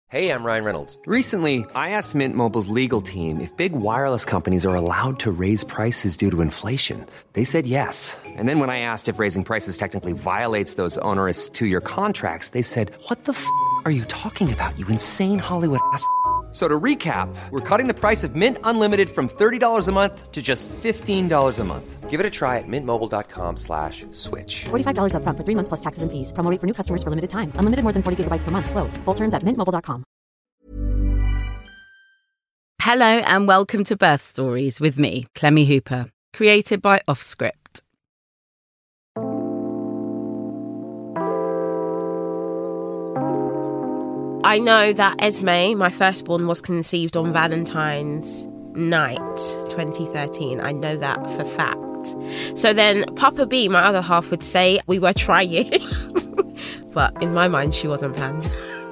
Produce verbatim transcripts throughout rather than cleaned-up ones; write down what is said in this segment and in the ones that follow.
Hey, I'm Ryan Reynolds. Recently, I asked Mint Mobile's legal team if big wireless companies are allowed to raise prices due to inflation. They said yes. And then when I asked if raising prices technically violates those onerous two-year contracts, they said, what the f*** are you talking about, you insane Hollywood ass f- So to recap, we're cutting the price of Mint Unlimited from thirty dollars a month to just fifteen dollars a month. Give it a try at mintmobile.com slash switch. forty-five dollars up front for three months plus taxes and fees. Promo rate for new customers for limited time. Unlimited more than forty gigabytes per month. Slows full terms at mint mobile dot com. Hello and welcome to Birth Stories with me, Clemmy Hooper, created by Offscript. I know that Esme, my firstborn, was conceived on Valentine's night, twenty thirteen. I know that for fact. So then Papa B, my other half, would say we were trying. But in my mind, she wasn't planned.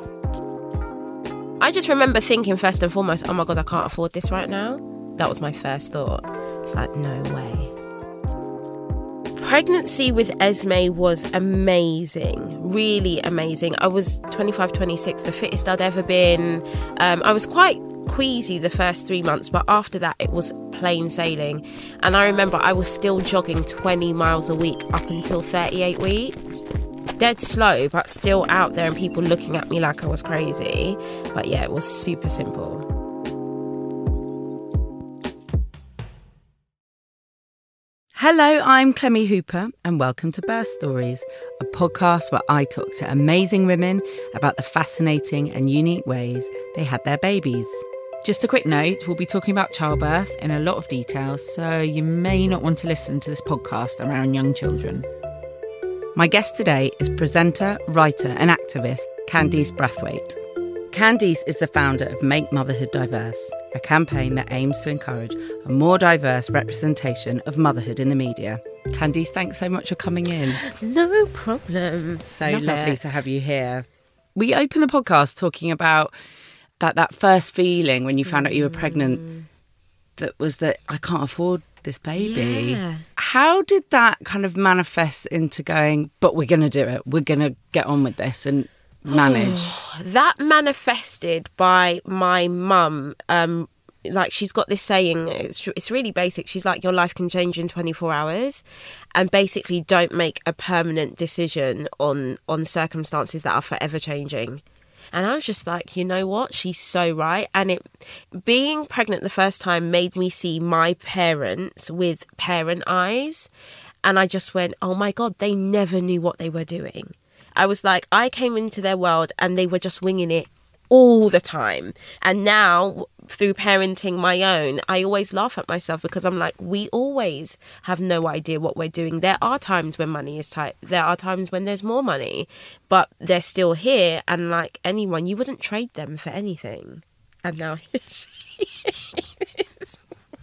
I just remember thinking first and foremost, oh my God, I can't afford this right now. That was my first thought. It's like, no way. Pregnancy with Esme was amazing, really amazing. I was twenty-five, twenty-six, the fittest I'd ever been. Um, I was quite queasy the first three months, but after that it was plain sailing. And I remember I was still jogging twenty miles a week up until thirty-eight weeks. Dead slow, but still out there and people looking at me like I was crazy. But yeah, it was super simple. Hello, I'm Clemmy Hooper and welcome to Birth Stories, a podcast where I talk to amazing women about the fascinating and unique ways they had their babies. Just a quick note, we'll be talking about childbirth in a lot of detail, so you may not want to listen to this podcast around young children. My guest today is presenter, writer and activist Candice Brathwaite. Candice is the founder of Make Motherhood Diverse, a campaign that aims to encourage a more diverse representation of motherhood in the media. Candice, thanks so much for coming in. No problem. So Love lovely it. to have you here. We open the podcast talking about that, that first feeling when you found out you were pregnant, that was that I can't afford this baby. Yeah. How did that kind of manifest into going, but we're going to do it, we're going to get on with this and manage? That manifested by my mum. Um, like she's got this saying, it's, it's really basic. She's like, your life can change in twenty-four hours, and basically don't make a permanent decision on on circumstances that are forever changing. And I was just like, you know what? She's so right. And it, being pregnant the first time made me see my parents with parent eyes. And I just went, oh my God, they never knew what they were doing. I was like, I came into their world and they were just winging it all the time. And now, through parenting my own, I always laugh at myself because I'm like, we always have no idea what we're doing. There are times when money is tight. There are times when there's more money, but they're still here. And like anyone, you wouldn't trade them for anything. And now here she is.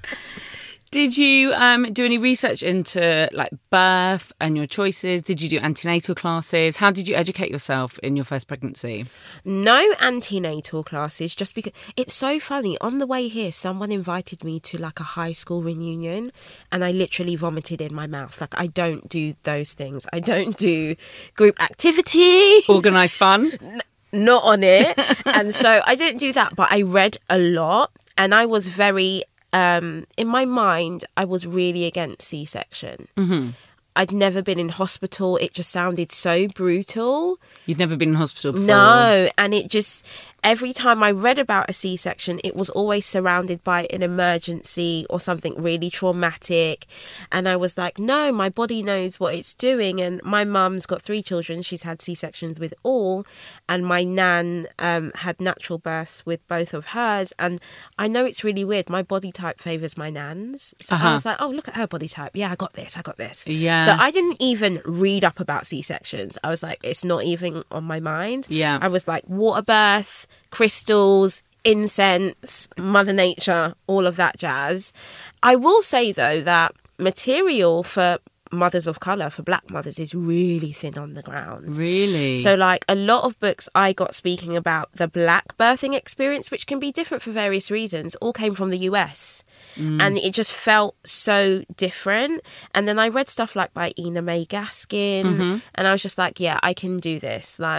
Did you um, do any research into like birth and your choices? Did you do antenatal classes? How did you educate yourself in your first pregnancy? No antenatal classes, just because it's so funny. On the way here, someone invited me to like a high school reunion and I literally vomited in my mouth. Like, I don't do those things. I don't do group activity. Organised fun? Not on it. And so I didn't do that, but I read a lot and I was very... Um, in my mind, I was really against C-section. Mm-hmm. I'd never been in hospital. It just sounded so brutal. You'd never been in hospital before? No, and it just... Every time I read about a C-section, it was always surrounded by an emergency or something really traumatic. And I was like, no, my body knows what it's doing. And my mum's got three children. She's had C-sections with all. And my nan um, had natural births with both of hers. And I know it's really weird. My body type favours my nan's. So Uh-huh. I was like, oh, look at her body type. Yeah, I got this. I got this. Yeah. So I didn't even read up about C-sections. I was like, it's not even on my mind. Yeah. I was like, water birth, crystals, incense, Mother Nature, all of that jazz. I will say, though, that material for mothers of colour, for black mothers, is really thin on the ground. Really? So, like, a lot of books I got speaking about the black birthing experience, which can be different for various reasons, all came from the U S. Mm. And it just felt so different. And then I read stuff like by Ina May Gaskin, mm-hmm. and I was just like, yeah, I can do this. Like,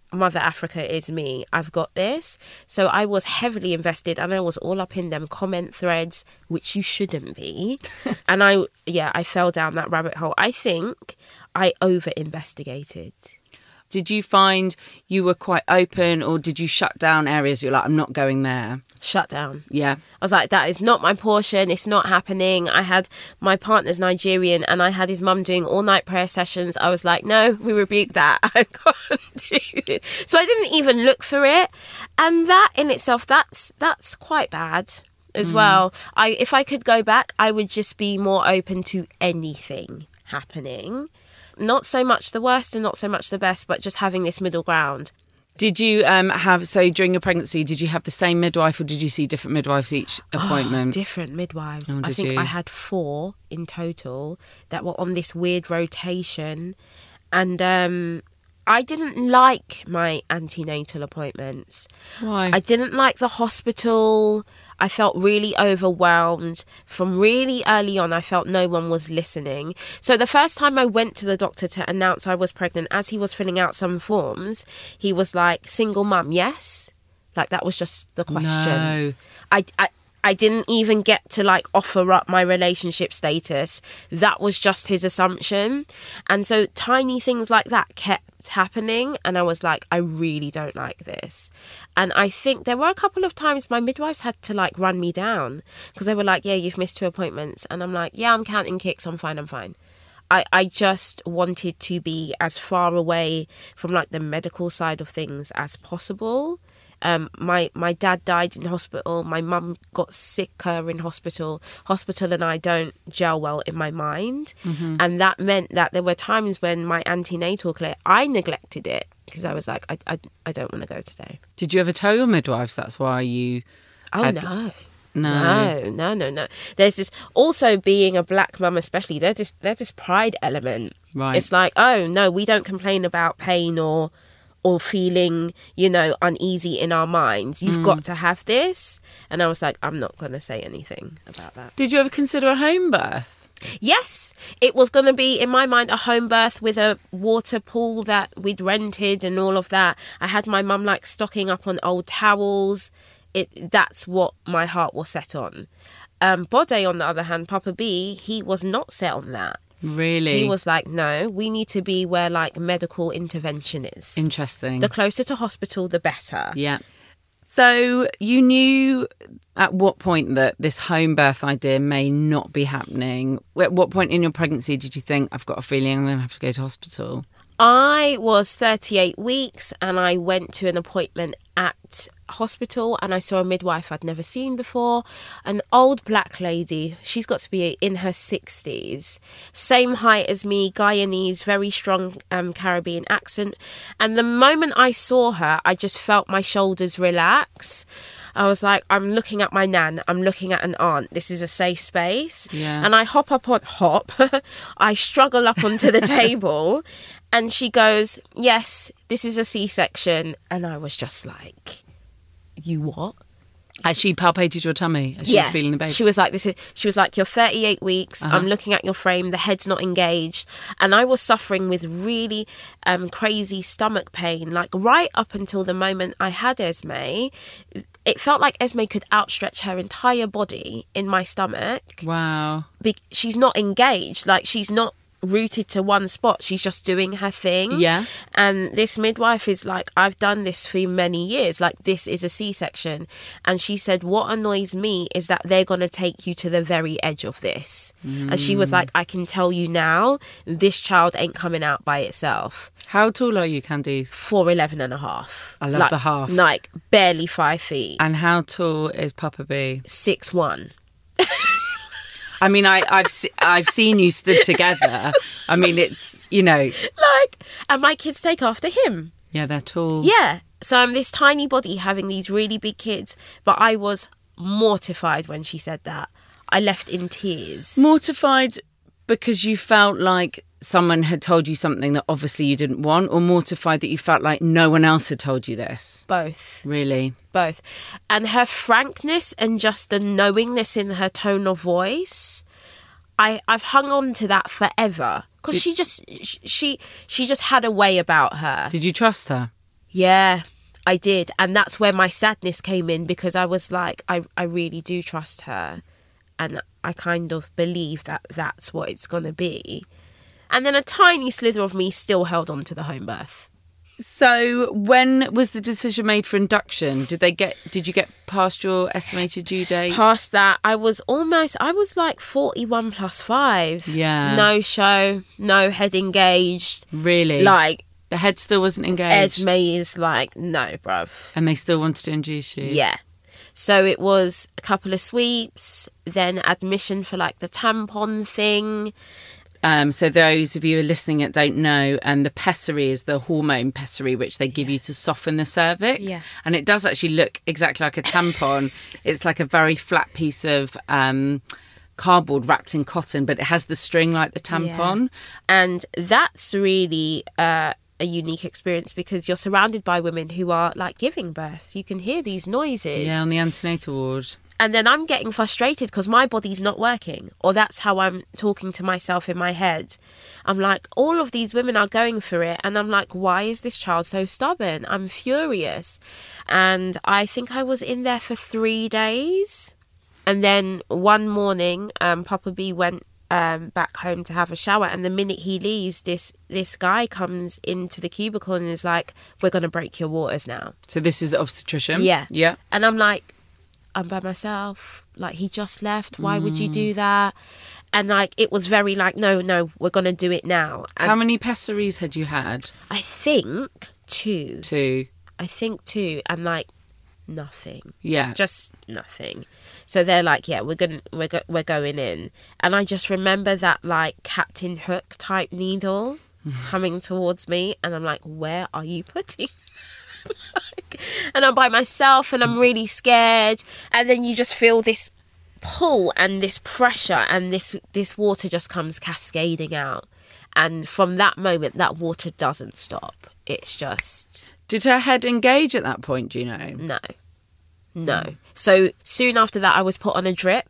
Mother Africa is me. I've got this. So I was heavily invested and I was all up in them comment threads, which you shouldn't be. And I, yeah, I fell down that rabbit hole. I think I over-investigated. Did you find you were quite open, or did you shut down areas you're like, I'm not going there? Shut down. Yeah. I was like, that is not my portion. It's not happening. I had my partner's Nigerian and I had his mum doing all night prayer sessions. I was like, no, we rebuke that. I can't do it. So I didn't even look for it. And that in itself, that's that's quite bad as mm. well. I if I could go back, I would just be more open to anything happening. Not so much the worst and not so much the best, but just having this middle ground. Did you um, have, so during your pregnancy, did you have the same midwife or did you see different midwives each appointment? Oh, different midwives. Oh, I think you? I had four in total that were on this weird rotation. And um, I didn't like my antenatal appointments. Why? I didn't like the hospital. I felt really overwhelmed. From really early on, I felt no one was listening. So the first time I went to the doctor to announce I was pregnant, as he was filling out some forms, he was like, single mum, yes? Like, that was just the question. No. I, I, I didn't even get to, like, offer up my relationship status. That was just his assumption. And so tiny things like that kept happening, and I was like, I really don't like this. And I think there were a couple of times my midwives had to like run me down because they were like, yeah, you've missed two appointments, and I'm like, yeah, I'm counting kicks, I'm fine, I'm fine. I, I just wanted to be as far away from like the medical side of things as possible. Um, my my dad died in hospital. My mum got sicker in hospital. Hospital and I don't gel well in my mind. Mm-hmm. And that meant that there were times when my antenatal care, I neglected it because I was like, I, I, I don't want to go today. Did you ever tell your midwives that's why you... Oh, had... no. No. No, no, no, no. There's this, also being a black mum especially, there's this, there's this pride element. Right. It's like, oh, no, we don't complain about pain or... or feeling, you know, uneasy in our minds. You've mm. got to have this. And I was like, I'm not going to say anything about that. Did you ever consider a home birth? Yes. It was going to be, in my mind, a home birth with a water pool that we'd rented and all of that. I had my mum, like, stocking up on old towels. It That's what my heart was set on. Um, Bode, on the other hand, Papa B, he was not set on that. Really? He was like, no, we need to be where like medical intervention is. Interesting. The closer to hospital, the better. Yeah. So you knew at what point that this home birth idea may not be happening? At what point in your pregnancy did you think, I've got a feeling I'm going to have to go to hospital? I was thirty-eight weeks and I went to an appointment at hospital and I saw a midwife I'd never seen before, an old black lady. She's got to be in her sixties, same height as me, Guyanese, very strong um, Caribbean accent. And the moment I saw her, I just felt my shoulders relax. I was like, I'm looking at my nan, I'm looking at an aunt, this is a safe space. Yeah. And I hop up on hop, I struggle up onto the table. And she goes, yes, this is a C-section. And I was just like, you what? As she palpated your tummy, as she yeah. was feeling the baby. She was like, this is, she was like, you're thirty-eight weeks. Uh-huh. I'm looking at your frame. The head's not engaged. And I was suffering with really um, crazy stomach pain. Like right up until the moment I had Esme, it felt like Esme could outstretch her entire body in my stomach. Wow. Be- she's not engaged. Like she's not rooted to one spot. She's just doing her thing. Yeah. And this midwife is like, I've done this for many years. Like, this is a C-section. And she said, what annoys me is that they're going to take you to the very edge of this. Mm. And she was like, I can tell you now, this child ain't coming out by itself. How tall are you, Candice? four eleven and a half. I love like, the half. Like, barely five feet. And how tall is Papa B? six one. I mean, I, I've se- I've seen you stood together. I mean, it's, you know. Like, and my kids take after him. Yeah, they're tall. Yeah. So I'm this tiny body having these really big kids. But I was mortified when she said that. I left in tears. Mortified because you felt like someone had told you something that obviously you didn't want, or mortified that you felt like no one else had told you this? Both. Really? Both. And her frankness and just the knowingness in her tone of voice, I, I've hung on to that forever. Because she just she she just had a way about her. Did you trust her? Yeah, I did. And that's where my sadness came in, because I was like, I, I really do trust her. And I kind of believe that that's what it's going to be. And then a tiny slither of me still held on to the home birth. So when was the decision made for induction? Did they get? Did you get past your estimated due date? Past that, I was almost, I was like forty-one plus five. Yeah. No show, no head engaged. Really? Like, the head still wasn't engaged? Esme is like, no, bruv. And they still wanted to induce you? Yeah. So it was a couple of sweeps, then admission for like the tampon thing. Um, so those of you who are listening that don't know, um, the pessary is the hormone pessary, which they give you to soften the cervix. Yeah. And it does actually look exactly like a tampon. It's like a very flat piece of um, cardboard wrapped in cotton, but it has the string like the tampon. Yeah. And that's really uh, a unique experience, because you're surrounded by women who are like giving birth. You can hear these noises. Yeah, on the antenatal ward. And then I'm getting frustrated because my body's not working, or that's how I'm talking to myself in my head. I'm like, all of these women are going for it. And I'm like, why is this child so stubborn? I'm furious. And I think I was in there for three days. And then one morning, um, Papa B went um, back home to have a shower. And the minute he leaves, this, this guy comes into the cubicle and is like, we're going to break your waters now. So this is the obstetrician? Yeah. Yeah. And I'm like, I'm by myself. Like, he just left. Why mm. would you do that? And like, it was very like, no, no, we're going to do it now. And how many pessaries had you had? I think two. Two. I think two. And like, nothing. Yeah. Just nothing. So they're like, yeah, we're going we're go- we're going in. And I just remember that like Captain Hook type needle coming towards me. And I'm like, where are you putting like, and I'm by myself and I'm really scared, and then you just feel this pull and this pressure, and this this water just comes cascading out, and from that moment that water doesn't stop. It's just... Did her head engage at that point, do you know? No no So soon after that I was put on a drip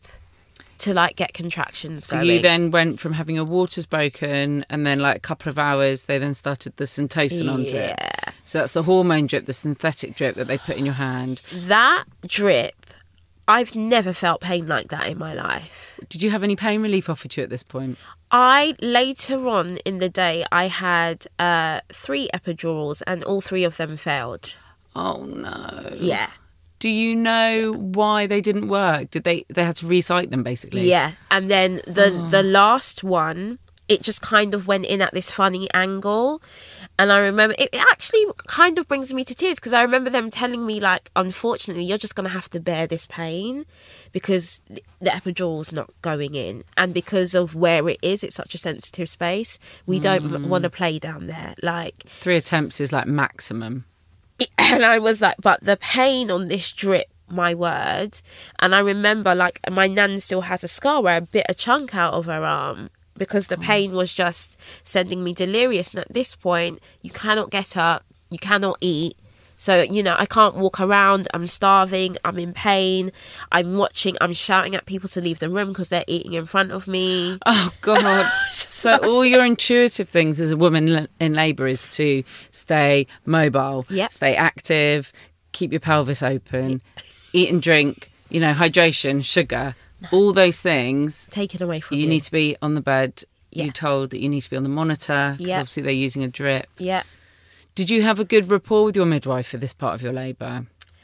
to like get contractions so going. You then went from having your waters broken, and then like a couple of hours they then started the Syntocinon drip. Yeah. So that's the hormone drip, the synthetic drip that they put in your hand. That drip, I've never felt pain like that in my life. Did you have any pain relief offered to you at this point? I, later on in the day, I had uh, three epidurals and all three of them failed. Oh no. Yeah. Do you know why they didn't work? Did they they had to re-site them basically? Yeah. And then the oh. the last one, it just kind of went in at this funny angle. And I remember, it actually kind of brings me to tears, because I remember them telling me, like, unfortunately, you're just going to have to bear this pain because the epidural's not going in. And because of where it is, it's such a sensitive space, we mm. don't want to play down there. Like, three attempts is like maximum. And I was like, but the pain on this drip, my word. And I remember, like, my nan still has a scar where I bit a chunk out of her arm, because the pain was just sending me delirious. And at this point, you cannot get up, you cannot eat. So, you know, I can't walk around, I'm starving, I'm in pain, I'm watching, I'm shouting at people to leave the room because they're eating in front of me. Oh, God. So like... all your intuitive things as a woman in labour is to stay mobile, yep. stay active, keep your pelvis open, eat and drink, you know, hydration, sugar, all those things. Taken away from you. You need to be on the bed. Yeah. You're told that you need to be on the monitor because yep. obviously they're using a drip. Yeah. Did you have a good rapport with your midwife for this part of your labour?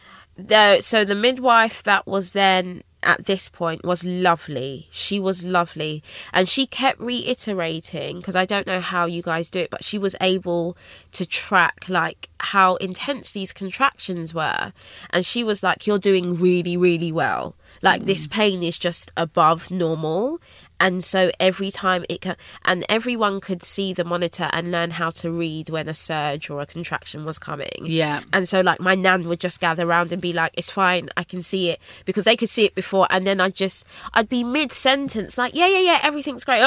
The, so the midwife that was then at this point was lovely. She was lovely. And she kept reiterating, because I don't know how you guys do it, but she was able to track like how intense these contractions were. And she was like, you're doing really, really well. Like mm. this pain is just above normal. And so every time it can, and everyone could see the monitor and learn how to read when a surge or a contraction was coming. Yeah. And so like my nan would just gather around and be like, it's fine, I can see it, because they could see it before. And then I'd just, I'd be mid-sentence like, yeah, yeah, yeah, everything's great.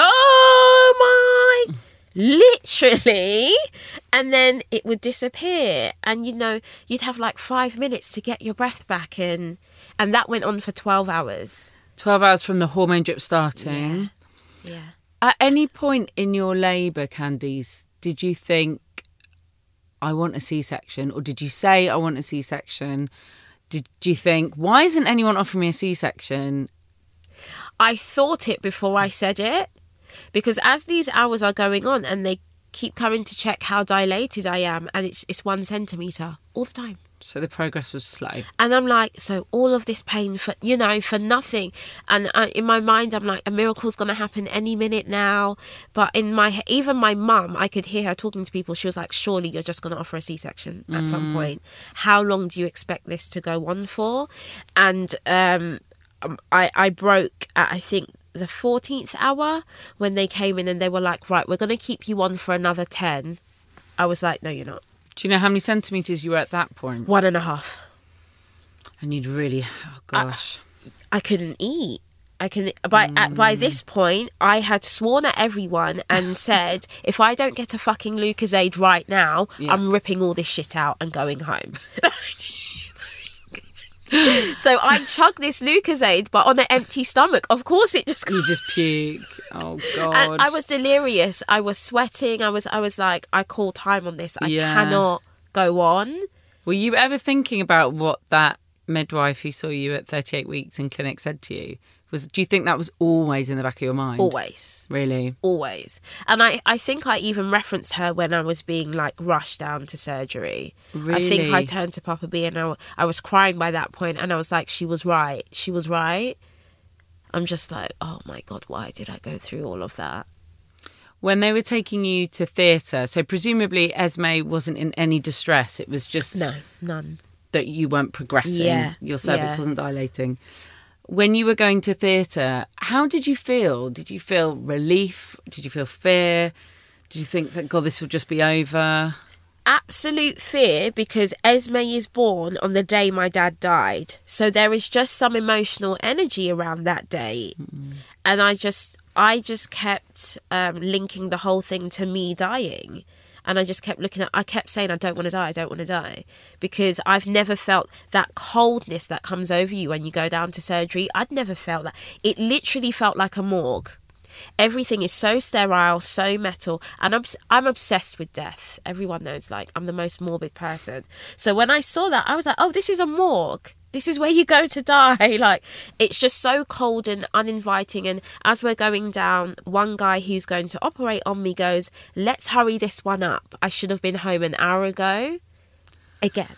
Oh my, literally. And then it would disappear. And, you know, you'd have like five minutes to get your breath back in. And that went on for twelve hours. twelve hours from the hormone drip starting. Yeah. yeah. At any point in your labour, Candice, did you think, I want a C-section? Or did you say, I want a C-section? Did you think, why isn't anyone offering me a C-section? I thought it before I said it, because as these hours are going on and they keep coming to check how dilated I am, and it's it's one centimetre all the time. So the progress was slow. And I'm like, so all of this pain for, you know, for nothing. And I, in my mind, I'm like, a miracle's going to happen any minute now. But in my, even my mum, I could hear her talking to people. She was like, surely you're just going to offer a C-section at mm. some point. How long do you expect this to go on for? And um, I, I broke at, I think, the fourteenth hour when they came in and they were like, right, we're going to keep you on for another ten. I was like, no, you're not. Do you know how many centimetres you were at that point? One and a half. And you'd really, oh gosh. I, I couldn't eat. I can by mm. at, by this point, I had sworn at everyone and said, if I don't get a fucking Lucozade right now, yeah. I'm ripping all this shit out and going home. So I chugged this Lucozade, but on an empty stomach. Of course, it just you just puke. Oh God! And I was delirious. I was sweating. I was. I was like, I call time on this. I yeah. cannot go on. Were you ever thinking about what that midwife who saw you at thirty-eight weeks in clinic said to you? Was do you think that was always in the back of your mind? Always. Really? Always. And I, I think I even referenced her when I was being like rushed down to surgery. Really? I think I turned to Papa B and I, I was crying by that point and I was like, she was right. She was right. I'm just like, oh my God, why did I go through all of that? When they were taking you to theatre, so presumably Esme wasn't in any distress. It was just... No, none. That you weren't progressing. Yeah. Your cervix yeah. wasn't dilating. When you were going to theatre, how did you feel? Did you feel relief? Did you feel fear? Did you think that, God, this will just be over? Absolute fear, because Esme is born on the day my dad died. So there is just some emotional energy around that day. Mm-hmm. And I just, I just kept um, linking the whole thing to me dying. And I just kept looking at, I kept saying, I don't want to die, I don't want to die. Because I've never felt that coldness that comes over you when you go down to surgery. I'd never felt that. It literally felt like a morgue. Everything is so sterile, so metal. And I'm, I'm obsessed with death. Everyone knows, like, I'm the most morbid person. So when I saw that, I was like, oh, this is a morgue. This is where you go to die. Like, it's just so cold and uninviting. And as we're going down, one guy who's going to operate on me goes, let's hurry this one up. I should have been home an hour ago. Again.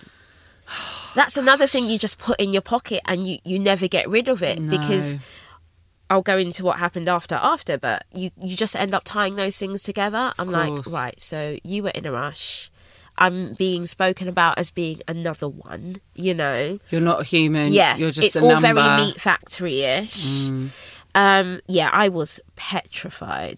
That's another thing you just put in your pocket and you, you never get rid of it. No. Because I'll go into what happened after after, but you, you just end up tying those things together. I'm like, right, so you were in a rush. I'm being spoken about as being another one, you know. You're not a human. Yeah, you're just it's a all number. very meat factory-ish. Mm. Um, yeah, I was petrified.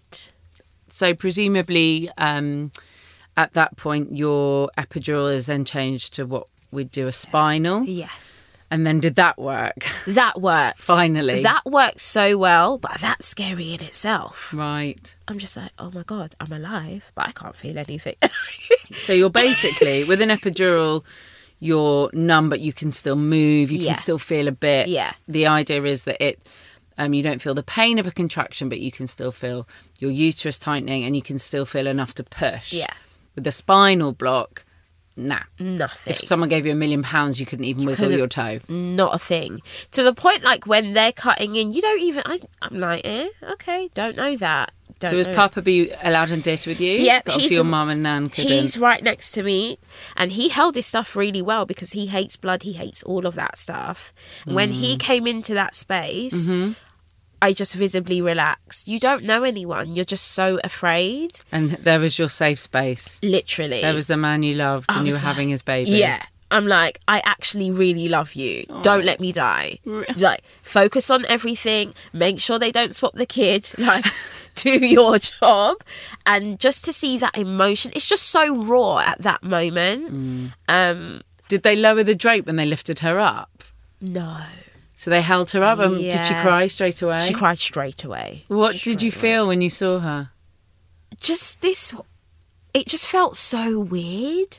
So presumably, um, at that point, your epidural is then changed to what we'd do a spinal. Yes. And then did that work? That worked. Finally. That worked so well, but that's scary in itself. Right. I'm just like, oh my God, I'm alive, but I can't feel anything. So you're basically, with an epidural, you're numb, but you can still move, you can yeah. still feel a bit. Yeah. The idea is that it, um, you don't feel the pain of a contraction, but you can still feel your uterus tightening and you can still feel enough to push. Yeah. With the spinal block, nah. Nothing. If someone gave you a million pounds, you couldn't even you wiggle couldn't, your toe. Not a thing. To the point, like, when they're cutting in, you don't even... I, I'm like, eh, okay, don't know that. Don't so was know. Papa B allowed in theatre with you? Yeah. But obviously your mum and Nan couldn't. He's right next to me. And he held his stuff really well because he hates blood. He hates all of that stuff. Mm. When he came into that space... Mm-hmm. I just visibly relaxed. You don't know anyone. You're just so afraid. And there was your safe space. Literally. There was the man you loved and you were like, having his baby. Yeah. I'm like, I actually really love you. Aww. Don't let me die. Like, focus on everything. Make sure they don't swap the kid. Like, do your job. And just to see that emotion, it's just so raw at that moment. Mm. Um, Did they lower the drape when they lifted her up? No. So they held her up and yeah. did she cry straight away? She cried straight away. What straight did you away. feel when you saw her? Just this, it just felt so weird.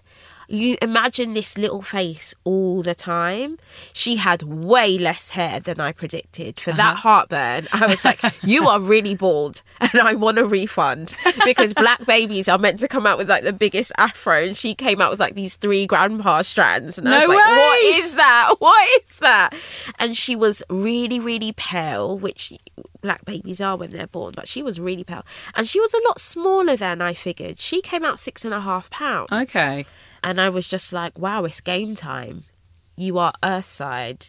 You imagine this little face all the time. She had way less hair than I predicted. For uh-huh. that heartburn, I was like, you are really bald and I want a refund, because black babies are meant to come out with like the biggest afro, and she came out with like these three grandpa strands. And I no was way. like, what is that? What is that? And she was really, really pale, which black babies are when they're born, but she was really pale. And she was a lot smaller than I figured. She came out six and a half pounds. Okay. And I was just like, wow, it's game time. You are Earthside.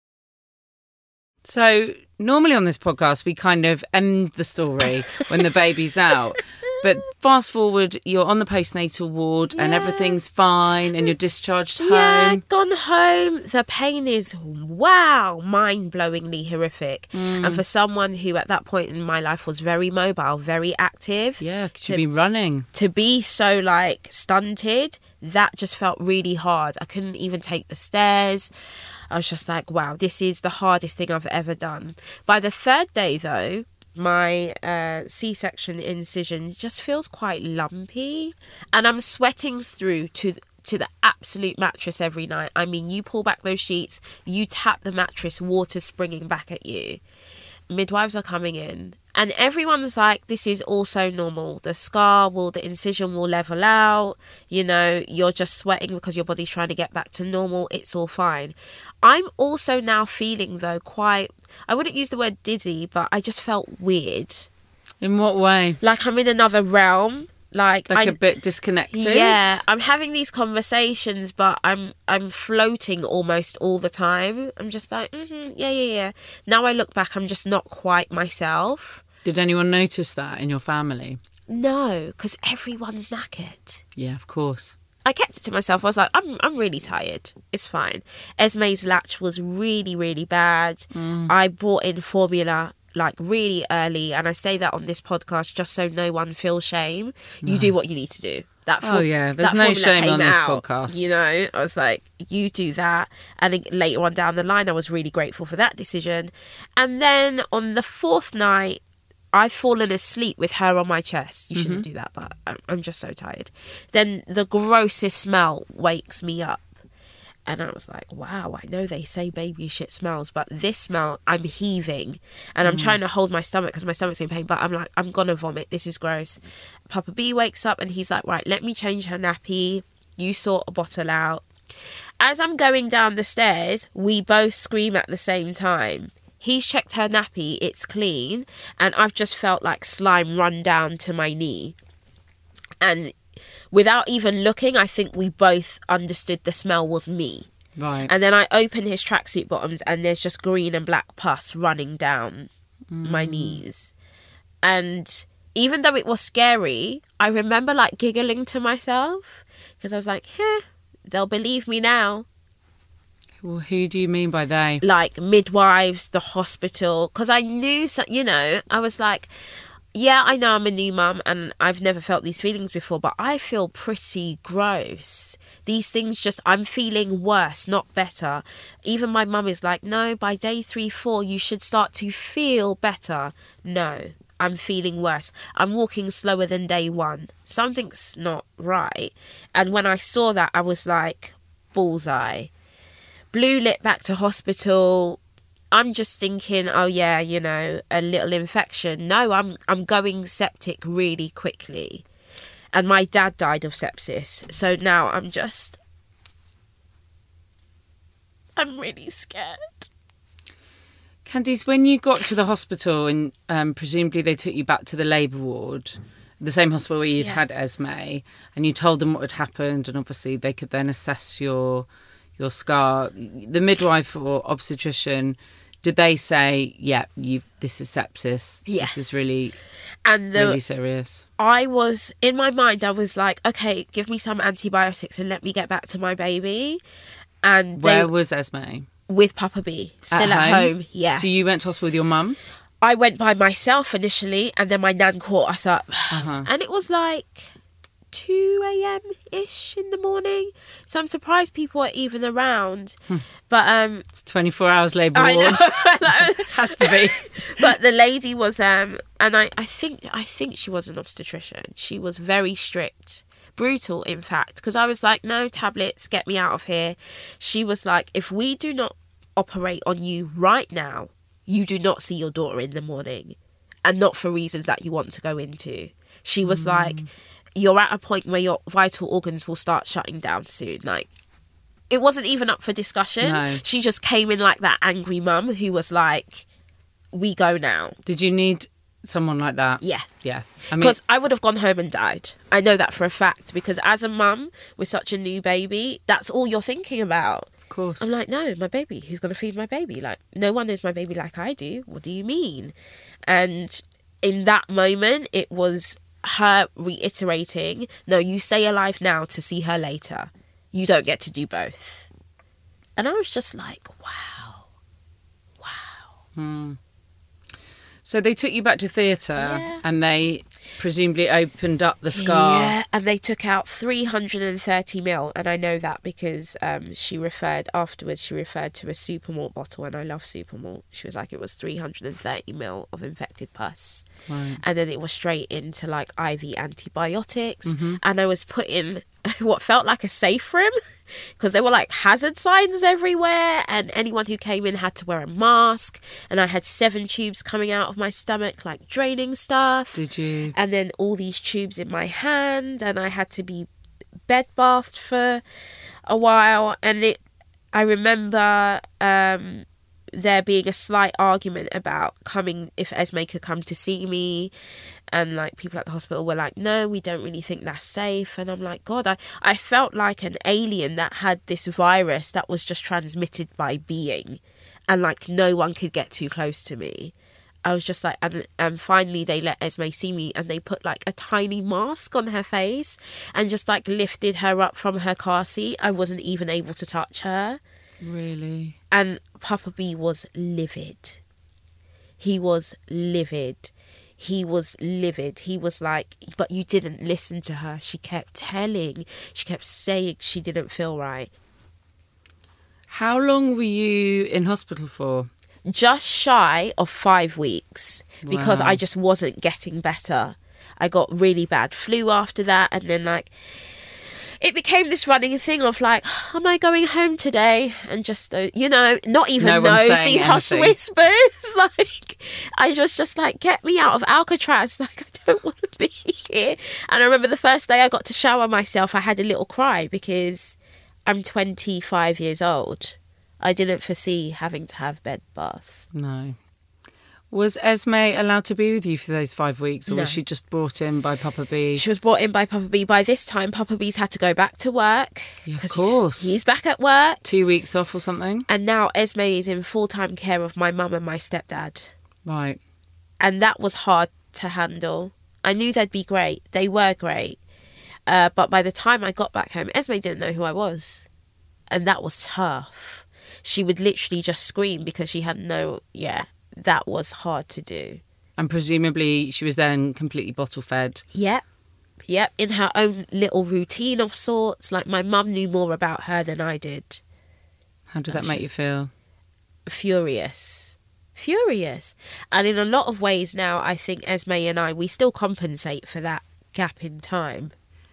So normally on this podcast, we kind of end the story when the baby's out. But fast forward, you're on the postnatal ward yeah. and everything's fine and you're discharged home. Yeah, gone home. The pain is, wow, mind-blowingly horrific. Mm. And for someone who at that point in my life was very mobile, very active. Yeah, could you be running? To be so, like, stunted, that just felt really hard. I couldn't even take the stairs. I was just like, wow, this is the hardest thing I've ever done. By the third day, though, my uh, C-section incision just feels quite lumpy, and I'm sweating through to to the absolute mattress every night. I mean, you pull back those sheets, you tap the mattress, water springing back at you. Midwives are coming in and everyone's like, this is also normal. The scar will, the incision will level out. You know, you're just sweating because your body's trying to get back to normal. It's all fine. I'm also now feeling, though, quite, I wouldn't use the word dizzy, but I just felt weird. In what way? Like I'm in another realm. Like, like I, a bit disconnected? Yeah, I'm having these conversations, but I'm I'm floating almost all the time. I'm just like, mm-hmm, yeah, yeah, yeah. Now I look back, I'm just not quite myself. Did anyone notice that in your family? No, because everyone's knackered. Yeah, of course. I kept it to myself. I was like, I'm I'm really tired. It's fine. Esme's latch was really, really bad. Mm. I brought in formula like really early, and I say that on this podcast just so no one feels shame. You no. do what you need to do. That for- oh yeah, there's no shame on this out, podcast. You know, I was like, you do that. And then later on down the line, I was really grateful for that decision. And then on the fourth night, I've fallen asleep with her on my chest. You shouldn't mm-hmm. do that, but I'm, I'm just so tired. Then the grossest smell wakes me up. And I was like, wow, I know they say baby shit smells, but this smell, I'm heaving. And I'm mm. trying to hold my stomach because my stomach's in pain, but I'm like, I'm going to vomit. This is gross. Papa B wakes up and he's like, right, let me change her nappy. You sort a bottle out. As I'm going down the stairs, we both scream at the same time. He's checked her nappy, it's clean, and I've just felt like slime run down to my knee. And without even looking, I think we both understood the smell was me. Right. And then I open his tracksuit bottoms and there's just green and black pus running down mm. my knees. And even though it was scary, I remember like giggling to myself because I was like, eh, they'll believe me now. Well, who do you mean by they? Like midwives, the hospital. Because I knew, you know, I was like, yeah, I know I'm a new mum and I've never felt these feelings before, but I feel pretty gross. These things just, I'm feeling worse, not better. Even my mum is like, no, by day three, four, you should start to feel better. No, I'm feeling worse. I'm walking slower than day one. Something's not right. And when I saw that, I was like, bullseye. Blue lit back to hospital. I'm just thinking, oh yeah, you know, a little infection. No, I'm I'm going septic really quickly. And my dad died of sepsis. So now I'm just, I'm really scared. Candice, when you got to the hospital and um, presumably they took you back to the labour ward, the same hospital where you'd yeah. had Esme, and you told them what had happened, and obviously they could then assess your your scar. The midwife or obstetrician, did they say, yeah, you this is sepsis? Yes. This is really, and the, really serious? I was, in my mind, I was like, okay, give me some antibiotics and let me get back to my baby. And where they, was Esme? With Papa B. Still at, at home? home? Yeah. So you went to hospital with your mum? I went by myself initially, and then my nan caught us up. Uh-huh. And it was like two a.m-ish in the morning. So I'm surprised people are even around. Hmm. But um twenty-four hours labour ward. Has to be. But the lady was um and I, I think I think she was an obstetrician. She was very strict. brutal, in fact, because I was like, no tablets, get me out of here. She was like, if we do not operate on you right now, you do not see your daughter in the morning, and not for reasons that you want to go into. She was mm. like, you're at a point where your vital organs will start shutting down soon. Like, it wasn't even up for discussion. No. She just came in like that angry mum who was like, we go now. Did you need someone like that? Yeah. Yeah. I mean, because I would have gone home and died. I know that for a fact, because as a mum with such a new baby, that's all you're thinking about. Of course. I'm like, no, my baby. Who's going to feed my baby? Like, no one knows my baby like I do. What do you mean? And in that moment, it was her reiterating, no, you stay alive now to see her later. You don't get to do both. And I was just like, wow. Wow. Hmm. So they took you back to theatre Yeah. and they presumably opened up the scar. Yeah, and they took out three hundred thirty mil. And I know that because um, she referred, afterwards, she referred to a Supermalt bottle, and I love Supermalt. She was like, it was three hundred thirty mil of infected pus. Right. And then it was straight into like I V antibiotics. Mm-hmm. And I was put in what felt like a safe room because there were like hazard signs everywhere, and anyone who came in had to wear a mask, and I had seven tubes coming out of my stomach, like draining stuff. Did you? And then all these tubes in my hand, and I had to be bed bathed for a while. And it, I remember um, there being a slight argument about coming, if Esme could come to see me. And like people at the hospital were like, no, we don't really think that's safe. And I'm like, God, I, I felt like an alien that had this virus that was just transmitted by being, and like no one could get too close to me. I was just like, and, and finally they let Esme see me, and they put like a tiny mask on her face and just like lifted her up from her car seat. I wasn't even able to touch her. Really? And Papa B was livid. He was livid. He was livid. He was like, but you didn't listen to her. She kept telling, she kept saying she didn't feel right. How long were you in hospital for? Just shy of five weeks because Wow. I just wasn't getting better. I got really bad flu after that, and then like it became this running thing of like, am I going home today? And just, uh, you know, not even No one's knows saying these hush anything. whispers. Like, I was just like, get me out of Alcatraz. Like, I don't want to be here. And I remember the first day I got to shower myself, I had a little cry because I'm twenty-five years old. I didn't foresee having to have bed baths. No. Was Esme allowed to be with you for those five weeks, or No. was she just brought in by Papa B? She was brought in by Papa B. By this time, Papa B's had to go back to work. Yeah, of 'cause course. He's back at work. Two weeks off or something? And now Esme is in full-time care of my mum and my stepdad. Right. And that was hard to handle. I knew they'd be great. They were great. Uh, but by the time I got back home, Esme didn't know who I was. And that was tough. She would literally just scream because she had no... Yeah, that was hard to do. And presumably she was then completely bottle fed. Yep. Yep, in her own little routine of sorts. Like, my mum knew more about her than I did. How did Oh, that make she's- you feel? Furious. Furious. And in a lot of ways now, I think Esme and I, we still compensate for that gap in time.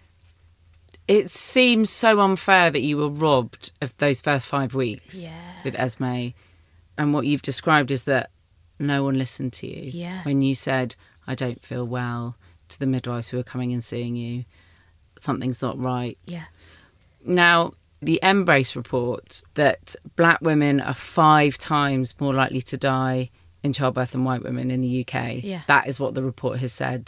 It seems so unfair that you were robbed of those first five weeks Yeah. with Esme. And what you've described is that no one listened to you. Yeah. When you said, I don't feel well, to the midwives who were coming and seeing you, something's not right. Yeah. Now, the Embrace report that black women are five times more likely to die in childbirth than white women in the U K. Yeah. That is what the report has said.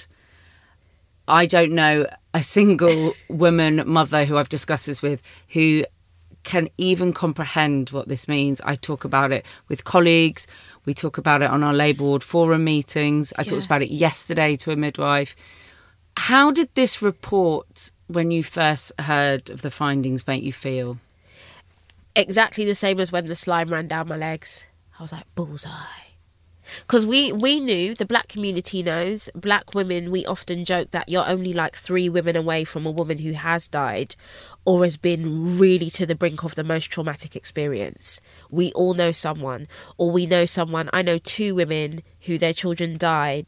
I don't know a single woman, mother who I've discussed this with who can even comprehend what this means. I talk about it with colleagues. We talk about it on our Labour Ward forum meetings. I Yeah. talked about it yesterday to a midwife. How did this report, when you first heard of the findings, make you feel? Exactly the same as when the slime ran down my legs. I was like, bullseye. Because we, we knew, the black community knows, black women, we often joke that you're only like three women away from a woman who has died or has been really to the brink of the most traumatic experience. We all know someone, or we know someone. I know two women who their children died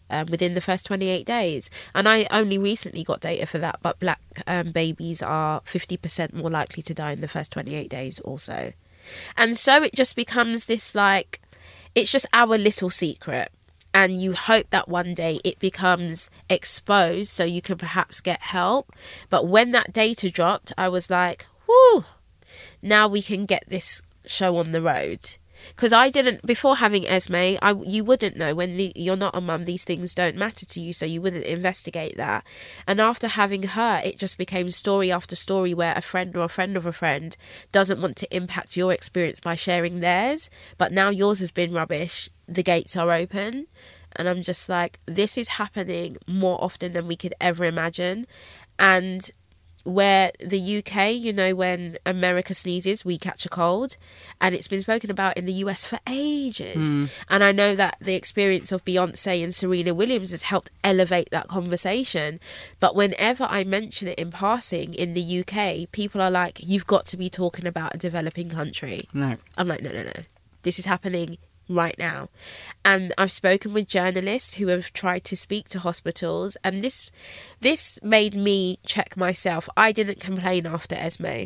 um, within the first twenty-eight days. And I only recently got data for that, but black um, babies are fifty percent more likely to die in the first twenty-eight days also. And so it just becomes this, like, it's just our little secret. And you hope that one day it becomes exposed so you can perhaps get help. But when that data dropped, I was like, whoo, now we can get this show on the road. Because I didn't, before having Esme, I, you wouldn't know. When the, you're not a mum, these things don't matter to you, so you wouldn't investigate that. And after having her, it just became story after story where a friend or a friend of a friend doesn't want to impact your experience by sharing theirs. But now yours has been rubbish. The gates are open. And I'm just like, this is happening more often than we could ever imagine. And where the U K, you know, when America sneezes, we catch a cold. And it's been spoken about in the U S for ages. Mm. And I know that the experience of Beyonce and Serena Williams has helped elevate that conversation. But whenever I mention it in passing in the U K, people are like, you've got to be talking about a developing country. No. I'm like, no, no, no. This is happening right now. And I've spoken with journalists who have tried to speak to hospitals, and this this made me check myself. I didn't complain after Esme.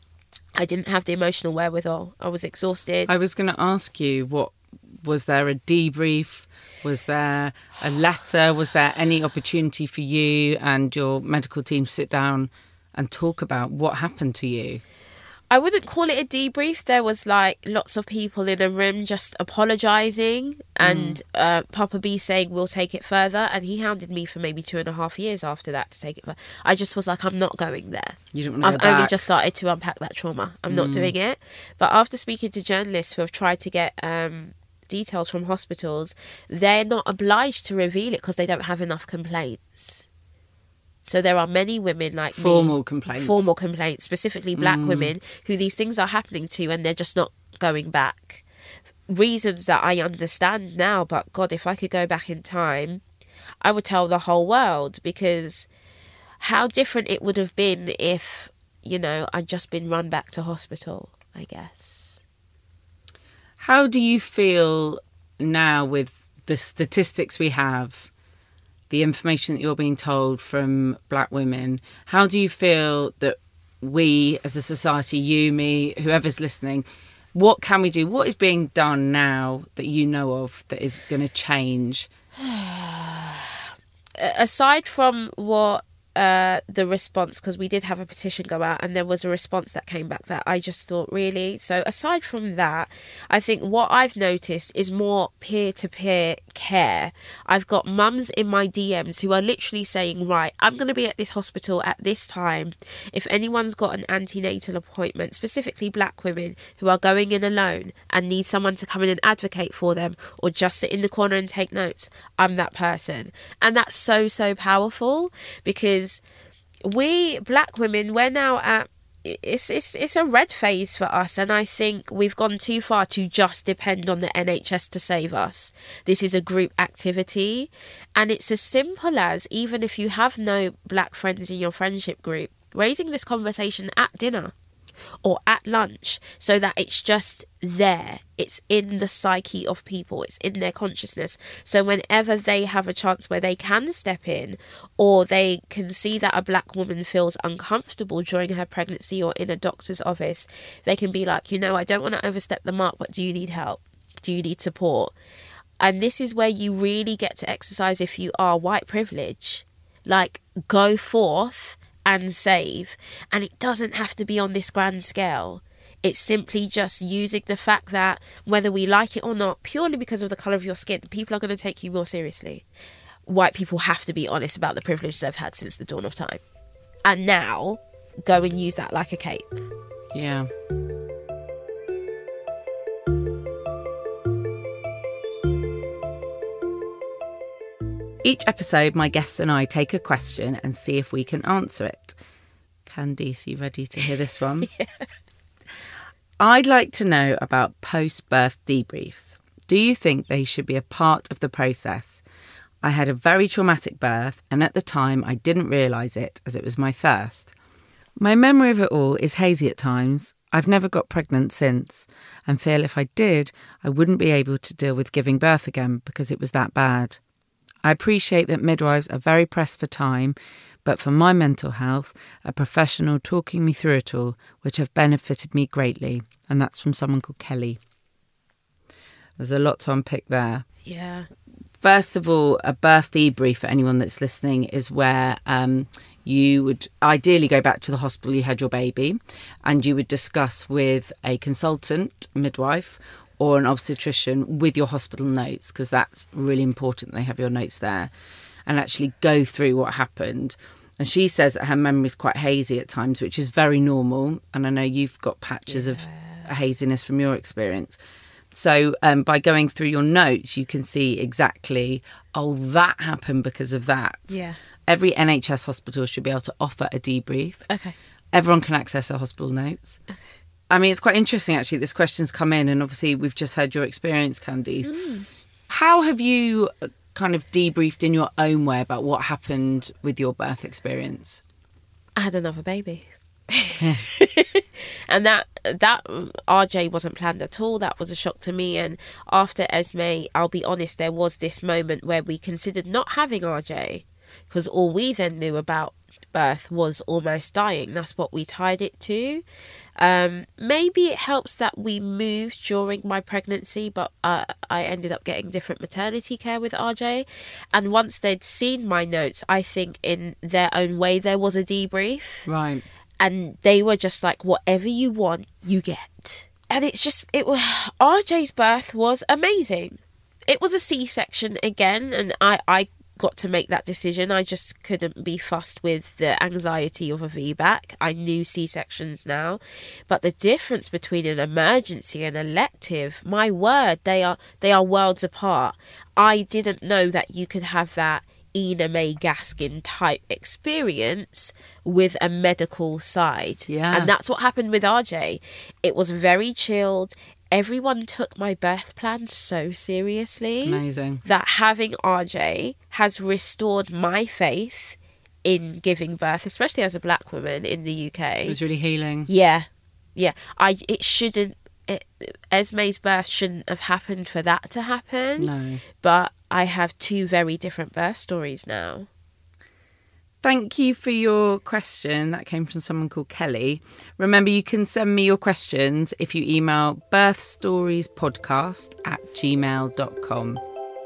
I didn't have the emotional wherewithal. I was exhausted. I was going to ask you, what was there a debrief? Was there a letter? Was there any opportunity for you and your medical team to sit down and talk about what happened to you? I wouldn't call it a debrief. There was like lots of people in a room just apologising and mm. uh, Papa B saying we'll take it further, and he hounded me for maybe two and a half years after that to take it further. I just was like, I'm not going there. You don't want to I've go only back. just started to unpack that trauma. I'm mm. not doing it. But after speaking to journalists who have tried to get um, details from hospitals, they're not obliged to reveal it because they don't have enough complaints. So there are many women like formal me, complaints, formal complaints, specifically black mm. women who these things are happening to, and they're just not going back. Reasons that I understand now, but God, if I could go back in time, I would tell the whole world, because how different it would have been if, you know, I'd just been run back to hospital, I guess. How do you feel now with the statistics we have, the information that you're being told from black women? How do you feel that we as a society, you, me, whoever's listening, what can we do? What is being done now that you know of that is going to change? Aside from what uh, the response, because we did have a petition go out and there was a response that came back that I just thought, really? So aside from that, I think what I've noticed is more peer-to-peer care. I've got mums in my D Ms who are literally saying, right, I'm going to be at this hospital at this time. If anyone's got an antenatal appointment, specifically black women who are going in alone and need someone to come in and advocate for them or just sit in the corner and take notes, I'm that person. And that's so, so powerful, because we black women, we're now at it's it's it's a red phase for us, and I think we've gone too far to just depend on the N H S to save us. This is a group activity, and it's as simple as, even if you have no black friends in your friendship group, raising this conversation at dinner or at lunch, so that it's just there. It's in the psyche of people. It's in their consciousness. So whenever they have a chance where they can step in, or they can see that a black woman feels uncomfortable during her pregnancy or in a doctor's office, they can be like, you know, I don't want to overstep the mark, but do you need help? Do you need support? And this is where you really get to exercise, if you are white privilege, like, go forth and save. And it doesn't have to be on this grand scale. It's simply just using the fact that whether we like it or not, purely because of the colour of your skin, people are going to take you more seriously. White people have to be honest about the privilege they've had since the dawn of time. And now, go and use that like a cape. Yeah. Each episode, my guests and I take a question and see if we can answer it. Candice, you ready to hear this one? Yeah. I'd like to know about post-birth debriefs. Do you think they should be a part of the process? I had a very traumatic birth, and at the time I didn't realise it, as it was my first. My memory of it all is hazy at times. I've never got pregnant since, and feel if I did, I wouldn't be able to deal with giving birth again because it was that bad. I appreciate that midwives are very pressed for time, but for my mental health, a professional talking me through it all, which have benefited me greatly. And that's from someone called Kelly. There's a lot to unpick there. Yeah. First of all, a birth debrief for anyone that's listening is where um, you would ideally go back to the hospital you had your baby, and you would discuss with a consultant, midwife, or an obstetrician with your hospital notes, because that's really important. They have your notes there, and actually go through what happened. And she says that her memory is quite hazy at times, which is very normal. And I know you've got patches yeah. of haziness from your experience. So um, by going through your notes, you can see exactly, oh, that happened because of that. Yeah. Every N H S hospital should be able to offer a debrief. Okay. Everyone can access their hospital notes. Okay. I mean, it's quite interesting, actually. This question's come in, and obviously we've just heard your experience, Candice. Mm. How have you kind of debriefed in your own way about what happened with your birth experience? I had another baby. And that that R J wasn't planned at all. That was a shock to me. And after Esme, I'll be honest, there was this moment where we considered not having R J, because all we then knew about birth was almost dying. That's what we tied it to. Um, maybe it helps that we moved during my pregnancy, but uh, I ended up getting different maternity care with R J. And once they'd seen my notes, I think in their own way there was a debrief. Right. And they were just like, whatever you want, you get. And it's just, it was, R J's birth was amazing. It was a C-section again, and I, I got to make that decision. I just couldn't be fussed with the anxiety of a V BAC. I knew C-sections now. But the difference between an emergency and elective, my word, they are they are worlds apart. I didn't know that you could have that Ina May Gaskin type experience with a medical side. Yeah. And that's what happened with R J. It was very chilled. Everyone took my birth plan so seriously. Amazing. That having R J has restored my faith in giving birth, especially as a black woman in the U K. It was really healing. Yeah. Yeah. I it shouldn't it, Esme's birth shouldn't have happened for that to happen. No. But I have two very different birth stories now. Thank you for your question. That came from someone called Kelly. Remember, you can send me your questions if you email birthstoriespodcast at gmail dot com.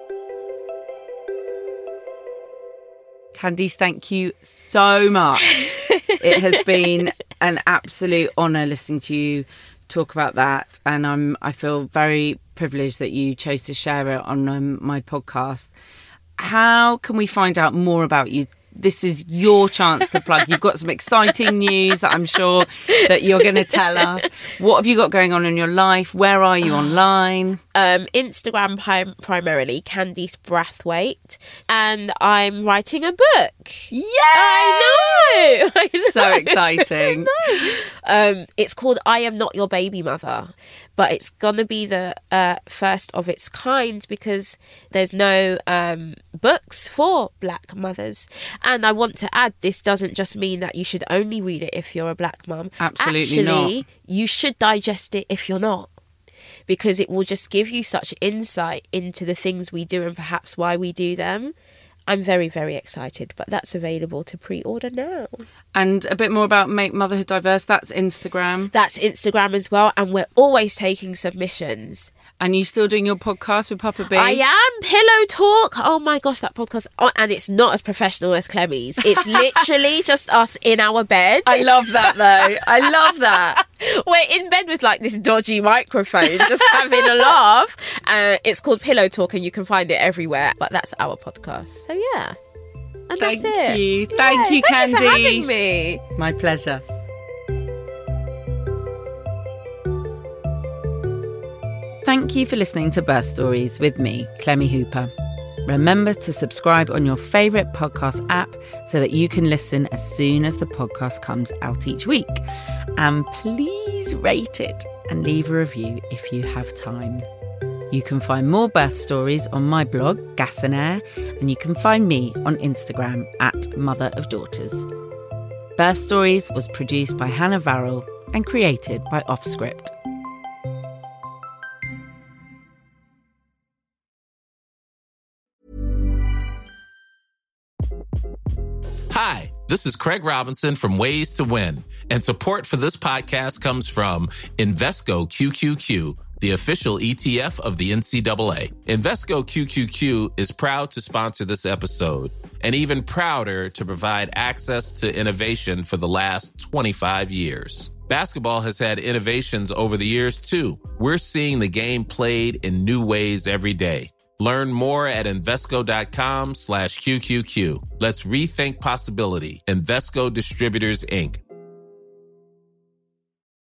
Candice, thank you so much. It has been an absolute honour listening to you talk about that, and I'm I feel very privileged that you chose to share it on um, my podcast. How can we find out more about you? This is your chance to plug. You've got some exciting news that I'm sure that you're going to tell us. What have you got going on in your life? Where are you online? Um, Instagram prim- primarily, Candice Brathwaite, and I'm writing a book. Yeah, I know. I know. So exciting. I know. Um, it's called I Am Not Your Baby Mother, but it's gonna be the uh, first of its kind because there's no um, books for black mothers. And I want to add, this doesn't just mean that you should only read it if you're a black mum. Absolutely Actually, not. You should digest it if you're not, because it will just give you such insight into the things we do and perhaps why we do them. I'm very, very excited, but that's available to pre-order now. And a bit more about Make Motherhood Diverse, that's Instagram. That's Instagram as well, and we're always taking submissions. And you still doing your podcast with Papa B? I am. Pillow Talk. Oh my gosh, that podcast. Oh, and it's not as professional as Clemmy's. It's literally just us in our bed. I love that though. I love that. We're in bed with like this dodgy microphone, just having a laugh. Uh, it's called Pillow Talk, and you can find it everywhere. But that's our podcast. So yeah. And Thank that's it. you. Yeah, Thank you, thank Candice. you for having me. My pleasure. Thank you for listening to Birth Stories with me, Clemmy Hooper. Remember to subscribe on your favourite podcast app so that you can listen as soon as the podcast comes out each week. And please rate it and leave a review if you have time. You can find more birth stories on my blog, Gas and Air, and you can find me on Instagram at Mother of Daughters. Birth Stories was produced by Hannah Varrell and created by Offscript. Hi, this is Craig Robinson from Ways to Win, and support for this podcast comes from Invesco Q Q Q, the official E T F of the N C double A. Invesco Q Q Q is proud to sponsor this episode, and even prouder to provide access to innovation for the last twenty-five years. Basketball has had innovations over the years, too. We're seeing the game played in new ways every day. Learn more at Invesco.com slash QQQ. Let's rethink possibility. Invesco Distributors, Incorporated.